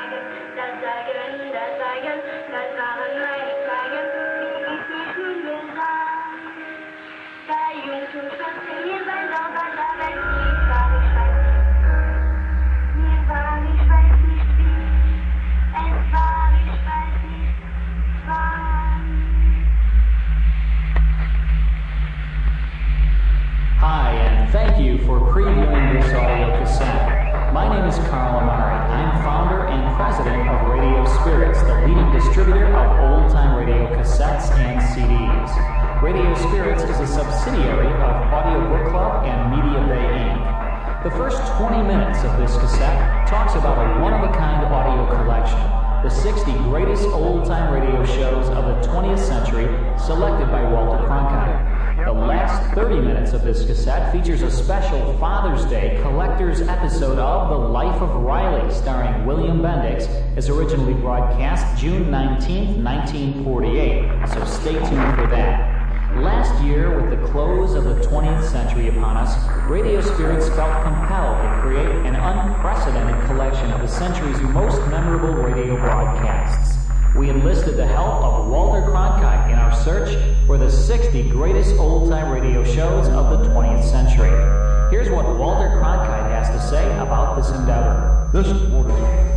Hi, and thank you for previewing this audio cassette. My name is Carl Amari. I'm founder and president of Radio Spirits, the leading distributor of old-time radio cassettes and CDs. Radio Spirits is a subsidiary of Audio Book Club and Media Bay Inc. The first 20 minutes of this cassette talks about a one-of-a-kind audio collection, the 60 greatest old-time radio shows of the 20th century, selected by Walter Cronkite. The last 30 minutes of this cassette features a special Father's Day collector's episode of The Life of Riley, starring William Bendix, as originally broadcast June 19, 1948, so stay tuned for that. Last year, with the close of the 20th century upon us, Radio Spirits felt compelled to create an unprecedented collection of the century's most memorable radio broadcasts. We enlisted the help of Walter Cronkite in our search for the 60 greatest old-time radio shows of the 20th century. Here's what Walter Cronkite has to say about this endeavor. This morning,